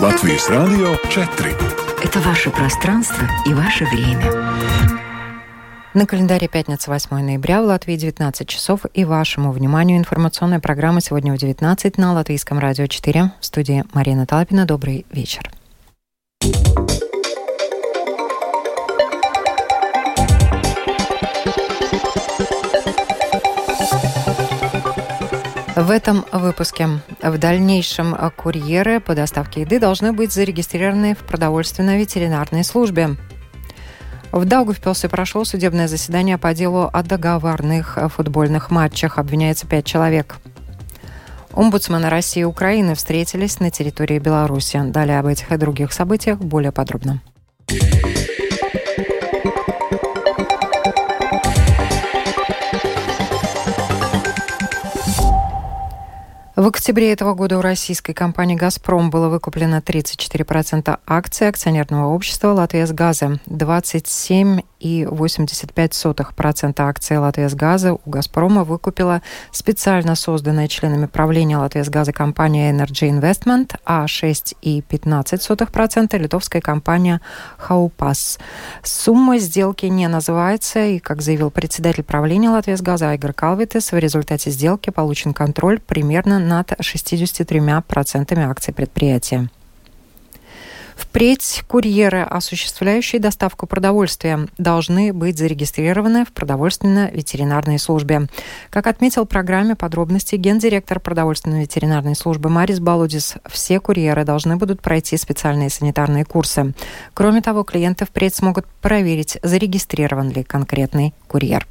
Латвийс Радио 4. Это ваше пространство и ваше время. На календаре пятница, 8 ноября, в Латвии 19 часов. И вашему вниманию информационная программа сегодня в 19 на Латвийском радио 4. В студии Марина Талапина. Добрый вечер. В этом выпуске. В дальнейшем курьеры по доставке еды должны быть зарегистрированы в продовольственно-ветеринарной службе. В Даугавпилсе прошло судебное заседание по делу о договорных футбольных матчах. Обвиняется 5 человек. Омбудсмены России и Украины встретились на территории Беларуси. Далее об этих и других событиях более подробно. В октябре этого года у российской компании «Газпром» было выкуплено 34% акций акционерного общества «Латвиясгаза», 27,85% акций «Латвиясгаза» у «Газпрома» выкупила специально созданная членами правления «Латвиясгаза» компания Energy Investment, а 6,15% литовская компания «Хаупас». Сумма сделки не называется, и, как заявил председатель правления «Латвиясгаза» Айгар Калвитес, в результате сделки получен контроль примерно над 63% акций предприятия. Впредь курьеры, осуществляющие доставку продовольствия, должны быть зарегистрированы в продовольственно-ветеринарной службе. Как отметил в программе подробности гендиректор продовольственно-ветеринарной службы Марис Балудис, все курьеры должны будут пройти специальные санитарные курсы. Кроме того, клиенты впредь смогут проверить, зарегистрирован ли конкретный курьер.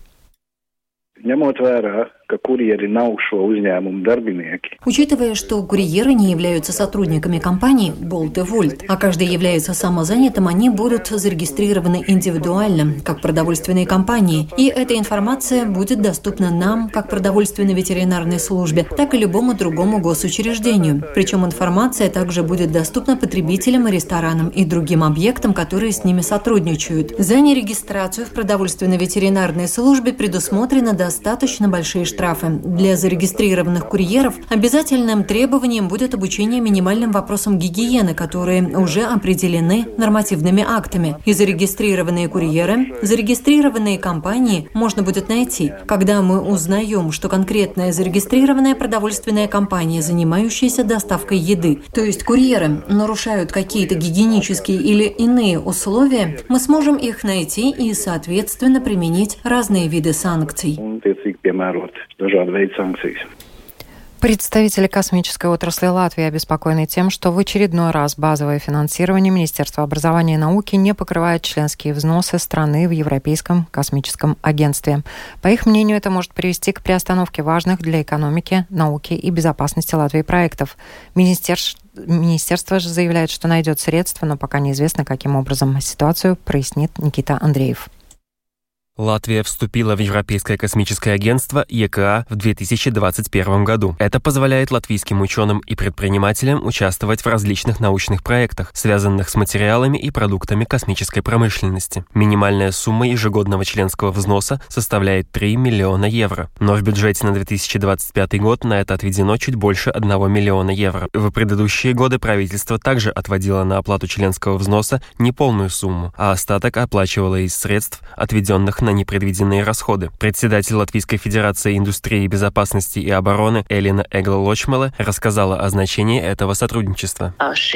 Учитывая, что курьеры не являются сотрудниками компании Bolt и Volt, а каждый является самозанятым, они будут зарегистрированы индивидуально, как продовольственные компании, и эта информация будет доступна нам, как продовольственной ветеринарной службе, так и любому другому госучреждению. Причем информация также будет доступна потребителям, ресторанам и другим объектам, которые с ними сотрудничают. За нерегистрацию в продовольственной ветеринарной службе предусмотрены достаточно большие штрафы. Для зарегистрированных курьеров обязательным требованием будет обучение минимальным вопросам гигиены, которые уже определены нормативными актами. И зарегистрированные курьеры, зарегистрированные компании можно будет найти, когда мы узнаем, что конкретная зарегистрированная продовольственная компания, занимающаяся доставкой еды, то есть курьеры, нарушают какие-то гигиенические или иные условия, мы сможем их найти и, соответственно, применить разные виды санкций. Представители космической отрасли Латвии обеспокоены тем, что в очередной раз базовое финансирование Министерства образования и науки не покрывает членские взносы страны в Европейском космическом агентстве. По их мнению, это может привести к приостановке важных для экономики, науки и безопасности Латвии проектов. Министерство же заявляет, что найдет средства, но пока неизвестно, каким образом. Ситуацию прояснит Никита Андреев. Латвия вступила в Европейское космическое агентство ЕКА в 2021 году. Это позволяет латвийским ученым и предпринимателям участвовать в различных научных проектах, связанных с материалами и продуктами космической промышленности. Минимальная сумма ежегодного членского взноса составляет 3 миллиона евро. Но в бюджете на 2025 год на это отведено чуть больше 1 миллиона евро. В предыдущие годы правительство также отводило на оплату членского взноса неполную сумму, а остаток оплачивало из средств, отведенных на непредвиденные расходы. Председатель Латвийской Федерации индустрии, безопасности и обороны Элина Эгла-Лочмеле рассказала о значении этого сотрудничества.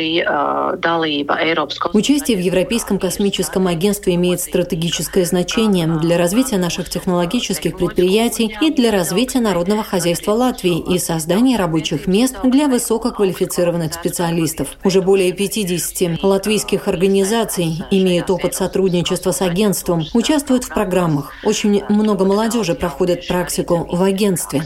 Участие в Европейском космическом агентстве имеет стратегическое значение для развития наших технологических предприятий и для развития народного хозяйства Латвии и создания рабочих мест для высококвалифицированных специалистов. Уже более 50 латвийских организаций имеют опыт сотрудничества с агентством, участвуют в программах. Очень много молодежи проходит практику в агентстве.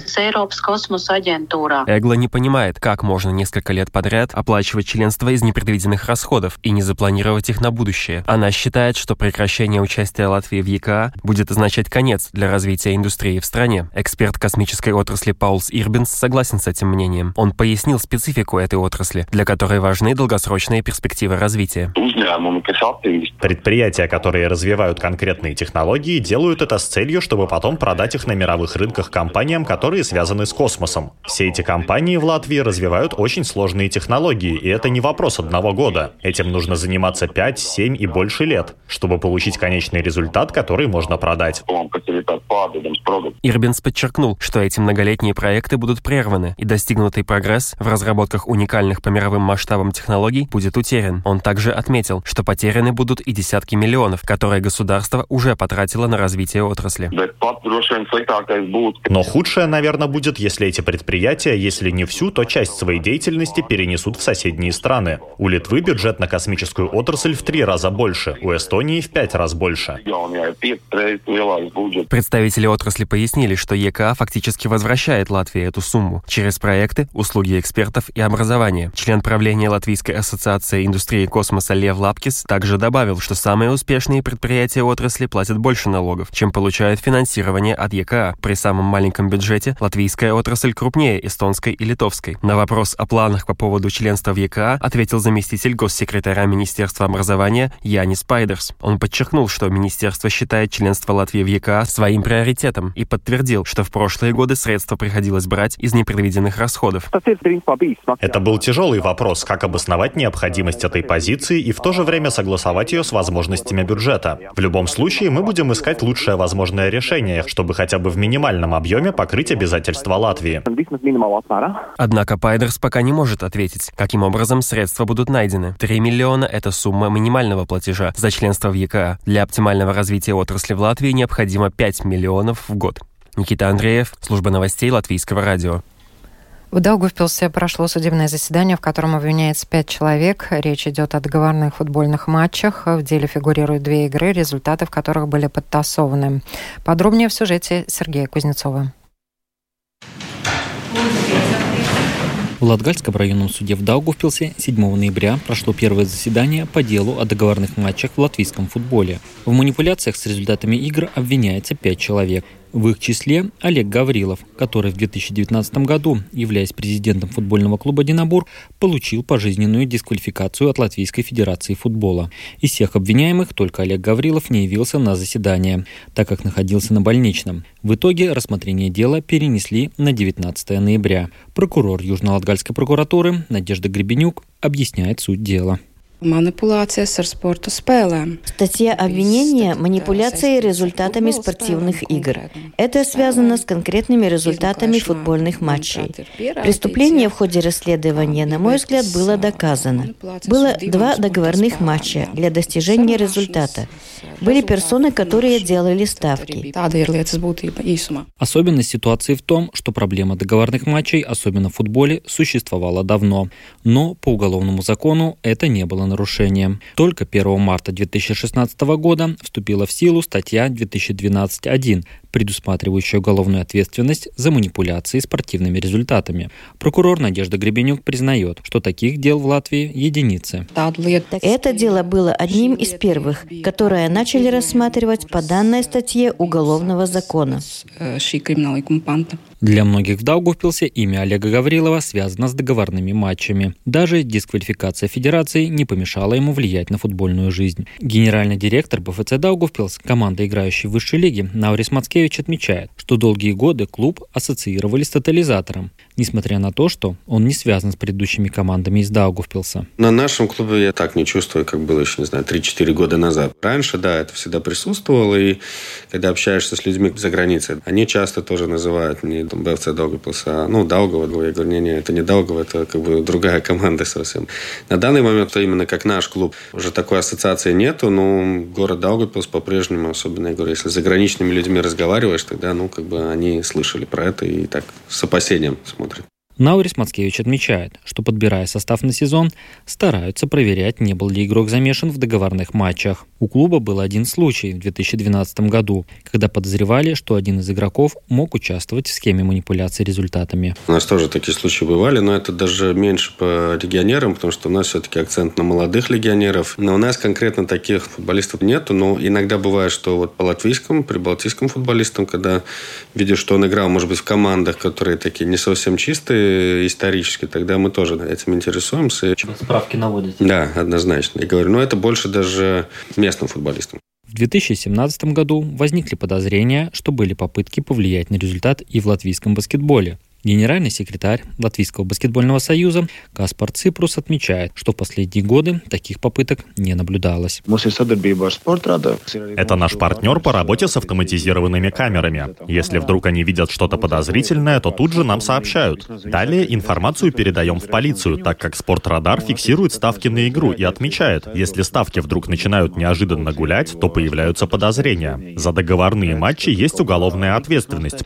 Эгла не понимает, как можно несколько лет подряд оплачивать членство из непредвиденных расходов и не запланировать их на будущее. Она считает, что прекращение участия Латвии в ЕКА будет означать конец для развития индустрии в стране. Эксперт космической отрасли Паулс Ирбинс согласен с этим мнением. Он пояснил специфику этой отрасли, для которой важны долгосрочные перспективы развития. Предприятия, которые развивают конкретные технологии, делают это с целью, чтобы потом продать их на мировых рынках компаниям, которые связаны с космосом. Все эти компании в Латвии развивают очень сложные технологии, и это не вопрос одного года. Этим нужно заниматься 5, 7 и больше лет, чтобы получить конечный результат, который можно продать. Ирбинс подчеркнул, что эти многолетние проекты будут прерваны, и достигнутый прогресс в разработках уникальных по мировым масштабам технологий будет утерян. Он также отметил, что потеряны будут и десятки миллионов, которые государство уже потратило на развитие отрасли. Но худшее, наверное, будет, если эти предприятия, если не всю, то часть своей деятельности перенесут в соседние страны. У Литвы бюджет на космическую отрасль в 3 раза больше, у Эстонии в 5 раз больше. Представители отрасли пояснили, что ЕКА фактически возвращает Латвии эту сумму через проекты, услуги экспертов и образование. Член правления Латвийской ассоциации индустрии космоса Лев Лапкис также добавил, что самые успешные предприятия отрасли платят больше налогов, чем получают финансирование от ЕКА. При самом маленьком бюджете латвийская отрасль крупнее эстонской и литовской. На вопрос о планах по поводу членства в ЕКА ответил заместитель госсекретаря Министерства образования Янис Пайдерс. Он подчеркнул, что министерство считает членство Латвии в ЕКА своим приоритетом и подтвердил, что в прошлые годы средства приходилось брать из непредвиденных расходов. Это был тяжелый вопрос, как обосновать необходимость этой позиции и в то же время согласовать ее с возможностями бюджета. В любом случае, мы будем искать лучшее возможное решение, чтобы хотя бы в минимальном объеме покрыть обязательства Латвии. Однако Пайдерс пока не может ответить, каким образом средства будут найдены. 3 миллиона – это сумма минимального платежа за членство в ЕКА. Для оптимального развития отрасли в Латвии необходимо 5 миллионов в год. Никита Андреев, служба новостей Латвийского радио. В Даугавпилсе прошло судебное заседание, в котором обвиняется 5 человек. Речь идет о договорных футбольных матчах. В деле фигурируют 2 игры, результаты в которых были подтасованы. Подробнее в сюжете Сергея Кузнецова. В Латгальском районном суде в Даугавпилсе 7 ноября прошло первое заседание по делу о договорных матчах в латвийском футболе. В манипуляциях с результатами игр обвиняется 5 человек. В их числе Олег Гаврилов, который в 2019 году, являясь президентом футбольного клуба «Динабур», получил пожизненную дисквалификацию от Латвийской Федерации футбола. Из всех обвиняемых только Олег Гаврилов не явился на заседание, так как находился на больничном. В итоге рассмотрение дела перенесли на 19 ноября. Прокурор Южно-Латгальской прокуратуры Надежда Гребенюк объясняет суть дела. Манипуляцijas ar sporta spēlēm. Статья обвинения – манипуляции результатами спортивных игр. Это связано с конкретными результатами футбольных матчей. Преступление в ходе расследования, на мой взгляд, было доказано. Было 2 договорных матча для достижения результата. Были персоны, которые делали ставки. Особенность ситуации в том, что проблема договорных матчей, особенно в футболе, существовала давно. Но по уголовному закону это не было нарушением. Только 1 марта 2016 года вступила в силу статья 2012.1, предусматривающая уголовную ответственность за манипуляции спортивными результатами. Прокурор Надежда Гребенюк признает, что таких дел в Латвии единицы. Это дело было одним из первых, которое начали рассматривать по данной статье Уголовного закона. Для многих в Даугавпилсе имя Олега Гаврилова связано с договорными матчами. Даже дисквалификация федерации не помешала ему влиять на футбольную жизнь. Генеральный директор БФЦ Даугавпилс, команда, играющей в высшей лиге, Наурис Мацкевич отмечает, что долгие годы клуб ассоциировали с тотализатором, несмотря на то, что он не связан с предыдущими командами из Даугавпилса. На нашем клубе я так не чувствую, как было еще, 3-4 года назад. Раньше, да, это всегда присутствовало, и когда общаешься с людьми за границей, они часто тоже называют мне БФЦ Даугавпилса, Даугава. Я говорю, не, это не Даугава, это другая команда совсем. На данный момент именно как наш клуб уже такой ассоциации нету, но город Даугавпилс по-прежнему, особенно, я говорю, если с заграничными людьми разговариваешь, тогда, они слышали про это и так с опасением смотрят. Наурис Мацкевич отмечает, что, подбирая состав на сезон, стараются проверять, не был ли игрок замешан в договорных матчах. У клуба был один случай в 2012 году, когда подозревали, что один из игроков мог участвовать в схеме манипуляции результатами. У нас тоже такие случаи бывали, но это даже меньше по легионерам, потому что у нас все-таки акцент на молодых легионеров. Но у нас конкретно таких футболистов нету, но иногда бывает, что по латвийскому, прибалтийскому футболистам, когда видишь, что он играл, может быть, в командах, которые такие не совсем чистые, исторически, тогда мы тоже этим интересуемся. Справки наводите? Да, однозначно. Я говорю, это больше даже местным футболистам. В 2017 году возникли подозрения, что были попытки повлиять на результат и в латвийском баскетболе. Генеральный секретарь Латвийского баскетбольного союза Каспар Ципрус отмечает, что в последние годы таких попыток не наблюдалось. Это наш партнер по работе с автоматизированными камерами. Если вдруг они видят что-то подозрительное, то тут же нам сообщают. Далее информацию передаем в полицию, так как Спортрадар фиксирует ставки на игру и отмечает, если ставки вдруг начинают неожиданно гулять, то появляются подозрения. За договорные матчи есть уголовная ответственность.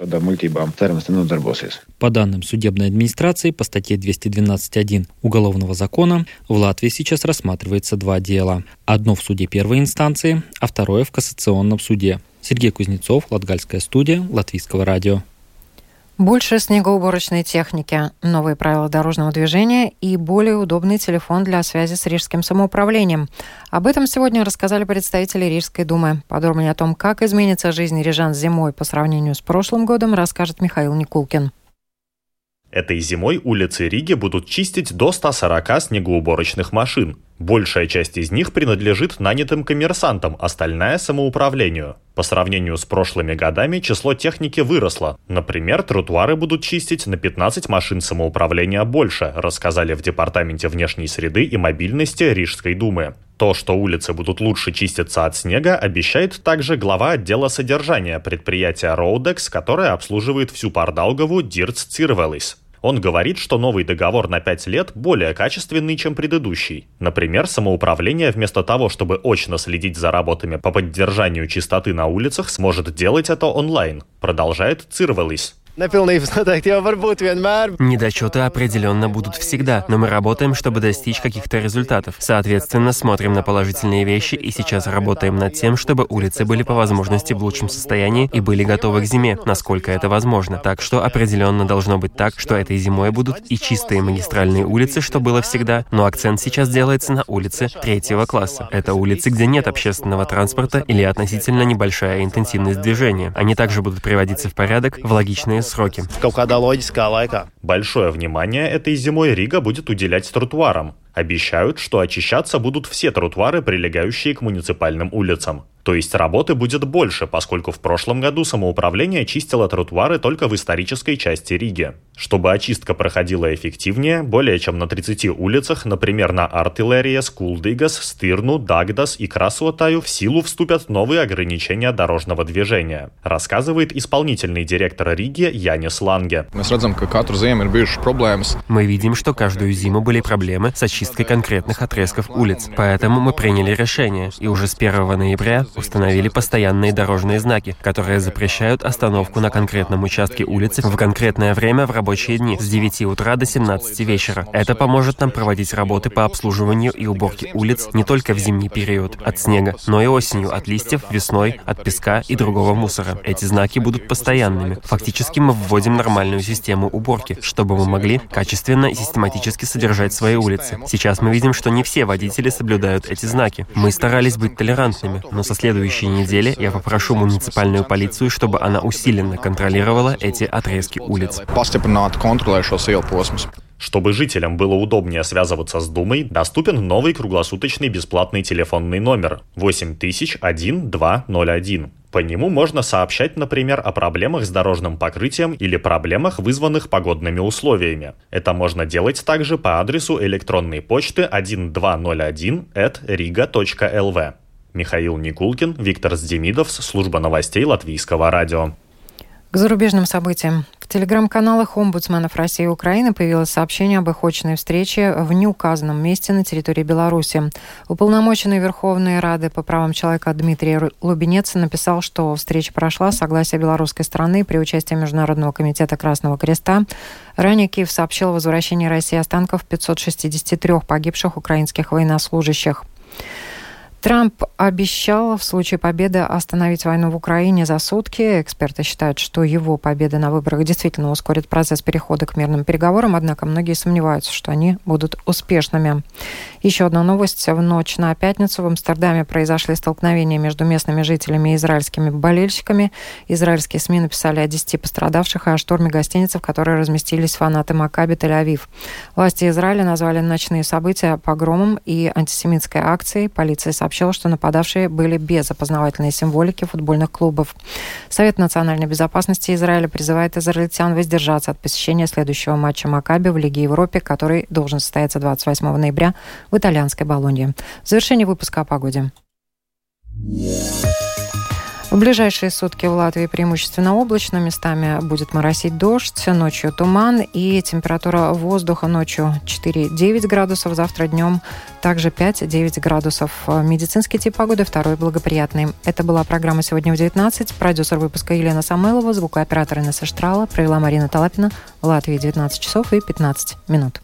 По данным судебной администрации, по статье 212.1 Уголовного закона, в Латвии сейчас рассматривается 2 дела. Одно в суде первой инстанции, а второе в кассационном суде. Сергей Кузнецов, Латгальская студия, Латвийского радио. Больше снегоуборочной техники, новые правила дорожного движения и более удобный телефон для связи с Рижским самоуправлением. Об этом сегодня рассказали представители Рижской думы. Подробнее о том, как изменится жизнь рижан зимой по сравнению с прошлым годом, расскажет Михаил Никулкин. Этой зимой улицы Риги будут чистить до 140 снегоуборочных машин. Большая часть из них принадлежит нанятым коммерсантам, остальная – самоуправлению. По сравнению с прошлыми годами число техники выросло. Например, тротуары будут чистить на 15 машин самоуправления больше, рассказали в Департаменте внешней среды и мобильности Рижской думы. То, что улицы будут лучше чиститься от снега, обещает также глава отдела содержания предприятия Roadex, которое обслуживает всю Пардаугаву Дирц Цирвелис. Он говорит, что новый договор на 5 лет более качественный, чем предыдущий. Например, самоуправление вместо того, чтобы очно следить за работами по поддержанию чистоты на улицах, сможет делать это онлайн, продолжает Цирвелис. Недочеты определенно будут всегда, но мы работаем, чтобы достичь каких-то результатов. Соответственно, смотрим на положительные вещи и сейчас работаем над тем, чтобы улицы были по возможности в лучшем состоянии и были готовы к зиме, насколько это возможно. Так что определенно должно быть так, что этой зимой будут и чистые магистральные улицы, что было всегда, но акцент сейчас делается на улице 3-го класса. Это улицы, где нет общественного транспорта или относительно небольшая интенсивность движения. Они также будут приводиться в порядок в логичные сроки. Большое внимание этой зимой Рига будет уделять тротуарам. Обещают, что очищаться будут все тротуары, прилегающие к муниципальным улицам. То есть работы будет больше, поскольку в прошлом году самоуправление чистило тротуары только в исторической части Риги. Чтобы очистка проходила эффективнее, более чем на 30 улицах, например, на Артиллериес, Кулдигас, Стирну, Дагдас и Красуотаю, в силу вступят новые ограничения дорожного движения, рассказывает исполнительный директор Риги Янис Ланге. Мы видим, что каждую зиму были проблемы с очисткой конкретных отрезков улиц. Поэтому мы приняли решение и уже с 1 ноября установили постоянные дорожные знаки, которые запрещают остановку на конкретном участке улицы в конкретное время в рабочие дни с 9 утра до 17 вечера. Это поможет нам проводить работы по обслуживанию и уборке улиц не только в зимний период от снега, но и осенью от листьев, весной от песка и другого мусора. Эти знаки будут постоянными. Фактически мы вводим нормальную систему уборки, чтобы мы могли качественно и систематически содержать свои улицы. Сейчас мы видим, что не все водители соблюдают эти знаки. Мы старались быть толерантными, но со следующей недели я попрошу муниципальную полицию, чтобы она усиленно контролировала эти отрезки улиц. Чтобы жителям было удобнее связываться с Думой, доступен новый круглосуточный бесплатный телефонный номер 8000-1201. По нему можно сообщать, например, о проблемах с дорожным покрытием или проблемах, вызванных погодными условиями. Это можно делать также по адресу электронной почты 1201@riga.lv. Михаил Никулкин, Виктор Сдемидовс, служба новостей Латвийского радио. К зарубежным событиям. В телеграм-каналах омбудсменов России и Украины появилось сообщение об их очной встрече в неуказанном месте на территории Беларуси. Уполномоченный Верховной Рады по правам человека Дмитрий Лубенец написал, что встреча прошла с согласия белорусской стороны при участии Международного комитета Красного Креста. Ранее Киев сообщил о возвращении России останков 563 погибших украинских военнослужащих. Трамп обещал в случае победы остановить войну в Украине за сутки. Эксперты считают, что его победа на выборах действительно ускорит процесс перехода к мирным переговорам, однако многие сомневаются, что они будут успешными. Еще одна новость. В ночь на пятницу в Амстердаме произошли столкновения между местными жителями и израильскими болельщиками. Израильские СМИ написали о 10 пострадавших и о штурме гостиницы, в которой разместились фанаты Маккаби Тель-Авив. Власти Израиля назвали ночные события погромом и антисемитской акцией. Полиция сообщила сообщила, что нападавшие были без опознавательной символики футбольных клубов. Совет национальной безопасности Израиля призывает израильтян воздержаться от посещения следующего матча Макаби в Лиге Европы, который должен состояться 28 ноября в итальянской Болонье. В завершении выпуска о погоде. В ближайшие сутки в Латвии преимущественно облачно, местами будет моросить дождь, ночью туман и температура воздуха ночью 4-9 градусов, завтра днем также 5-9 градусов. Медицинский тип погоды второй благоприятный. Это была программа «Сегодня в 19». Продюсер выпуска Елена Самойлова, звукооператор Инесса Штрала, провела Марина Талапина. В Латвии 19 часов и 15 минут.